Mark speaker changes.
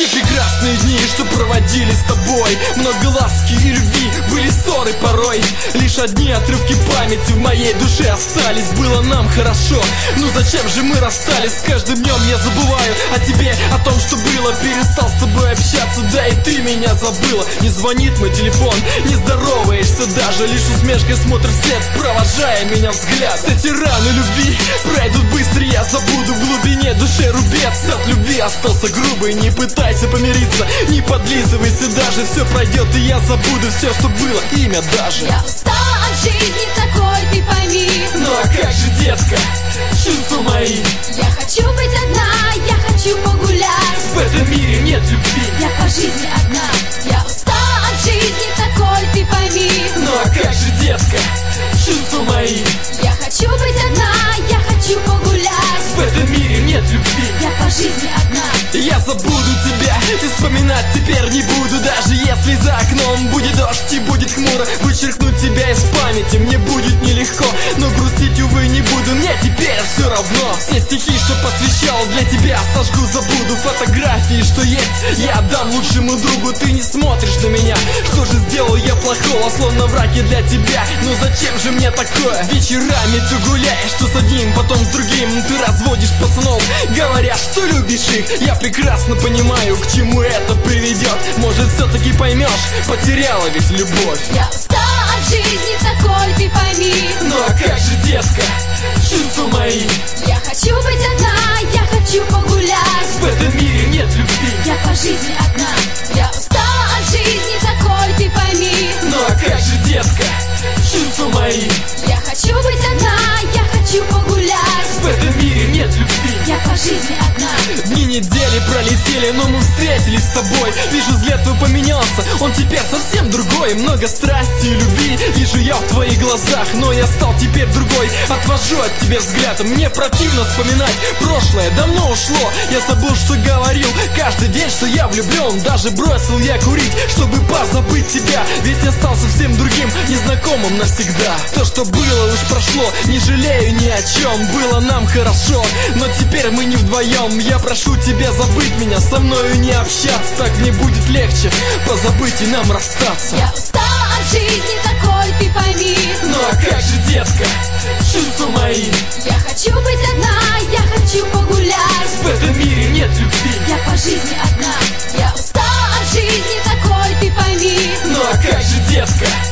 Speaker 1: Те прекрасные дни, что проводили с тобой, много ласки и любви, были ссоры порой. Лишь одни отрывки памяти в моей душе остались. Было нам хорошо, ну зачем же мы расстались? С каждым днем я забываю о тебе, о том, что было. Перестал с тобой общаться, да и ты меня забыла. Не звонит мой телефон, не здороваешься даже, лишь усмешкой смотришь вслед, провожая меня взгляд. Эти раны любви пройдут быстро, я забуду. В глубине души рубец от любви остался грубый. Не пытайся помириться, не подлизывайся даже. Все пройдет и я забуду все, что было, имя даже.
Speaker 2: Я устала от жизни такой, ты пойми.
Speaker 1: Ну а как же, детка, чувства мои?
Speaker 2: Я хочу быть одна, я хочу погулять.
Speaker 1: В этом мире нет любви.
Speaker 2: Я по жизни одна. Я устала от жизни такой, ты пойми.
Speaker 1: Ну а как же, детка, чувства мои?
Speaker 2: Я хочу быть одна, я хочу погулять.
Speaker 1: В этом мире нет любви.
Speaker 2: Я по жизни одна.
Speaker 1: Я забуду тебя, и вспоминать теперь не буду. Даже если за окном будет дождь и будет хмуро, вычеркнуть тебя из памяти мне будет нелегко. Но грустить, увы, не буду, мне теперь все равно. Все стихи, что посвящал для тебя, сожгу, забуду. Фотографии, что есть, я отдам лучшему другу. Ты не смотришь на меня, что же сделал я плохого? Словно в раке для тебя, но зачем же мне такое? Вечерами ты гуляешь, что с одним, потом с другим. Ты разводишь пацанов, говоря, что любишь их. Я прекрасно понимаю, к чему это приведет. Может, все-таки поймешь, потеряла ведь любовь.
Speaker 2: Я устала от жизни такой, ты пойми.
Speaker 1: Ну а как же, детка, чувства мои?
Speaker 2: Я хочу быть одна, я хочу погулять.
Speaker 1: В этом мире нет любви.
Speaker 2: Я по жизни одна. Я устала от жизни такой, ты пойми.
Speaker 1: Ну а как же, детка, чувства мои?
Speaker 2: Я хочу быть одна, я хочу погулять.
Speaker 1: В этом мире нет любви.
Speaker 2: Я по жизни одна.
Speaker 1: Дни, недели пролетели, но мы встретились с тобой. Вижу, взгляд твой поменялся, он теперь совсем другой. Много страсти и любви вижу я в твоих глазах, но я стал теперь другой. Отвожу от тебя взгляд, мне противно вспоминать. Прошлое давно ушло, я забыл, что говорил каждый день, что я влюблен. Даже бросил я курить, чтобы позабыть тебя. Ведь я стал совсем другим, незнакомым навсегда. То, что было, уж прошло, не жалею ни о чем. Было нам хорошо, но теперь мы не вдвоем. Я прошу тебя забыть меня, со мною не общаться. Так мне будет легче позабыть и нам расстаться.
Speaker 2: Я устала от жизни такой, ты пойми.
Speaker 1: Ну а как же, детка, чувства мои?
Speaker 2: Я хочу быть одна, я хочу погулять.
Speaker 1: В этом мире нет любви.
Speaker 2: Я по жизни одна. Я устала от жизни такой, ты пойми.
Speaker 1: Ну а как же, детка,